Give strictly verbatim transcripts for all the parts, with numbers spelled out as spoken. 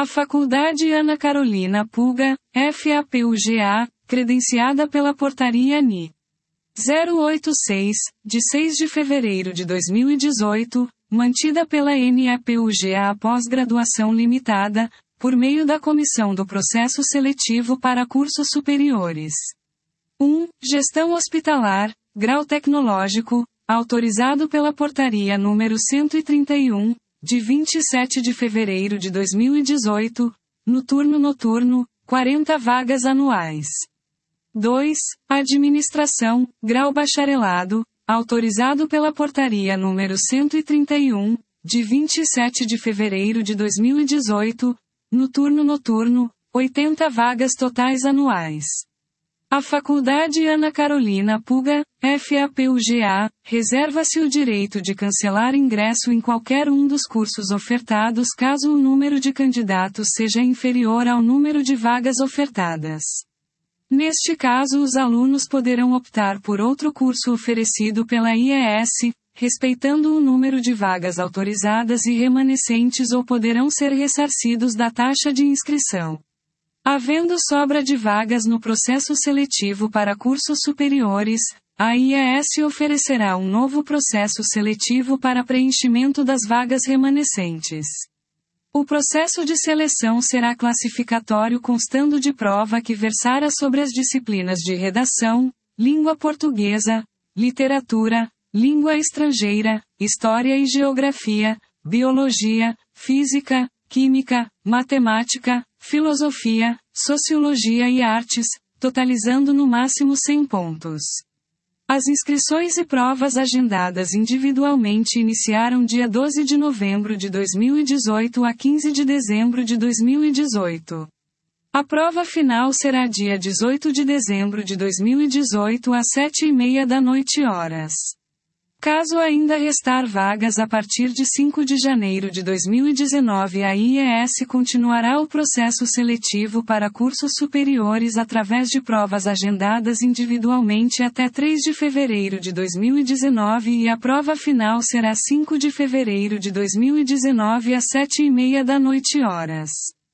A Faculdade Ana Carolina Puga, F A P U G A, credenciada pela Portaria N I zero oito seis, de seis de fevereiro de dois mil e dezoito, mantida pela N A P U G A Pós-Graduação Limitada, por meio da Comissão do Processo Seletivo para Cursos Superiores. um. Gestão Hospitalar, Grau Tecnológico, autorizado pela Portaria número cento e trinta e um, de vinte e sete de fevereiro de dois mil e dezoito, no turno noturno, quarenta vagas anuais. dois. Administração, Grau Bacharelado, autorizado pela Portaria número cento e trinta e um, de vinte e sete de fevereiro de dois mil e dezoito, no turno noturno, oitenta vagas totais anuais. A Faculdade Ana Carolina Puga, F A P U G A, reserva-se o direito de cancelar ingresso em qualquer um dos cursos ofertados caso o número de candidatos seja inferior ao número de vagas ofertadas. Neste caso, os alunos poderão optar por outro curso oferecido pela I E S, respeitando o número de vagas autorizadas e remanescentes, ou poderão ser ressarcidos da taxa de inscrição. Havendo sobra de vagas no processo seletivo para cursos superiores, a I E S oferecerá um novo processo seletivo para preenchimento das vagas remanescentes. O processo de seleção será classificatório, constando de prova que versará sobre as disciplinas de redação, língua portuguesa, literatura, língua estrangeira, história e geografia, biologia, física, química, matemática, filosofia, sociologia e artes, totalizando no máximo cem pontos. As inscrições e provas agendadas individualmente iniciaram dia doze de novembro de dois mil e dezoito a quinze de dezembro de dois mil e dezoito. A prova final será dia dezoito de dezembro de dois mil e dezoito às sete e meia da noite horas. Caso ainda restar vagas a partir de cinco de janeiro de dois mil e dezenove, a I E S continuará o processo seletivo para cursos superiores através de provas agendadas individualmente até três de fevereiro de dois mil e dezenove, e a prova final será cinco de fevereiro de dois mil e dezenove às sete e meia da noite horas.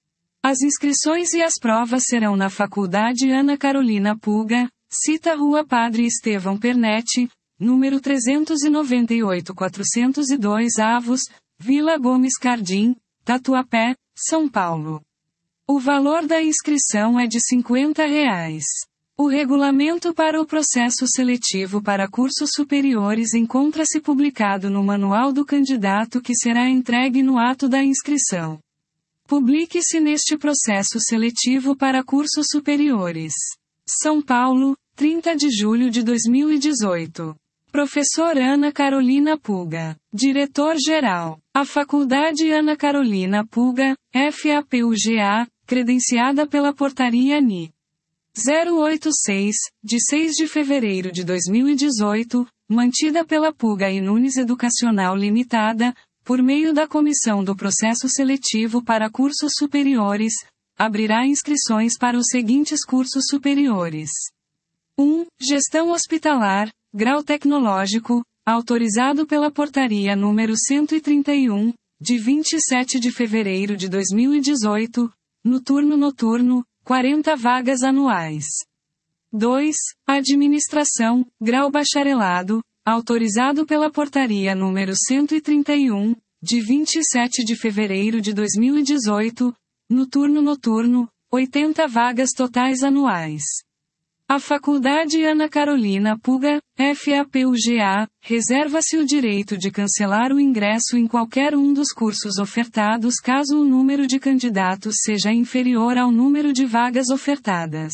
As inscrições e as provas serão na Faculdade Ana Carolina Puga, Cita Rua Padre Estevão Pernetti, número trezentos e noventa e oito quatrocentos e dois Avos, Vila Gomes Cardim, Tatuapé, São Paulo. O valor da inscrição é de cinquenta reais. O regulamento para o processo seletivo para cursos superiores encontra-se publicado no Manual do Candidato, que será entregue no ato da inscrição. Publique-se neste processo seletivo para cursos superiores. São Paulo, trinta de julho de dois mil e dezoito. Professor Ana Carolina Puga. Diretor-Geral. A Faculdade Ana Carolina Puga, F A P U G A, credenciada pela Portaria N I zero oito seis, de seis de fevereiro de dois mil e dezoito, mantida pela Puga e Nunes Educacional Limitada, por meio da Comissão do Processo Seletivo para Cursos Superiores, abrirá inscrições para os seguintes cursos superiores. um. Gestão Hospitalar, Grau Tecnológico, autorizado pela Portaria número cento e trinta e um, de vinte e sete de fevereiro de dois mil e dezoito, no turno noturno, quarenta vagas anuais. dois. Administração, Grau Bacharelado, autorizado pela Portaria número cento e trinta e um, de vinte e sete de fevereiro de dois mil e dezoito, no turno noturno, oitenta vagas totais anuais. A Faculdade Ana Carolina Puga, F A P U G A, reserva-se o direito de cancelar o ingresso em qualquer um dos cursos ofertados caso o número de candidatos seja inferior ao número de vagas ofertadas.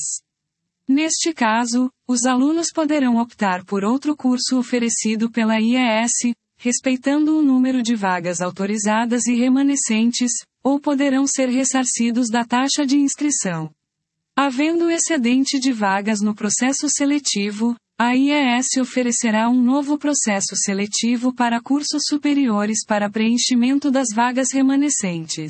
Neste caso, os alunos poderão optar por outro curso oferecido pela I E S, respeitando o número de vagas autorizadas e remanescentes, ou poderão ser ressarcidos da taxa de inscrição. Havendo excedente de vagas no processo seletivo, a I E S oferecerá um novo processo seletivo para cursos superiores para preenchimento das vagas remanescentes.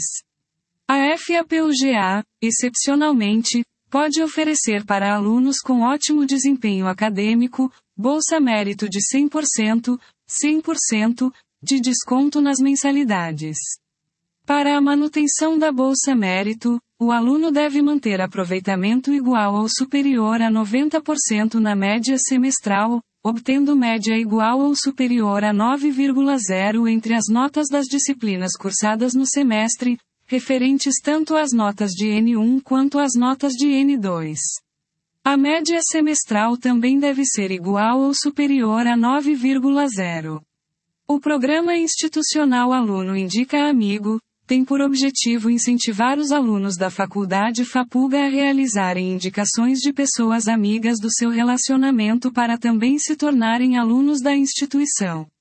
A F A P U G A, excepcionalmente, pode oferecer para alunos com ótimo desempenho acadêmico, bolsa mérito de cem por cento, cem por cento, de desconto nas mensalidades. Para a manutenção da Bolsa Mérito, o aluno deve manter aproveitamento igual ou superior a noventa por cento na média semestral, obtendo média igual ou superior a nove vírgula zero entre as notas das disciplinas cursadas no semestre, referentes tanto às notas de N um quanto às notas de N dois. A média semestral também deve ser igual ou superior a nove vírgula zero. O programa institucional Aluno Indica Amigo tem por objetivo incentivar os alunos da Faculdade FAPUGA a realizarem indicações de pessoas amigas do seu relacionamento para também se tornarem alunos da instituição.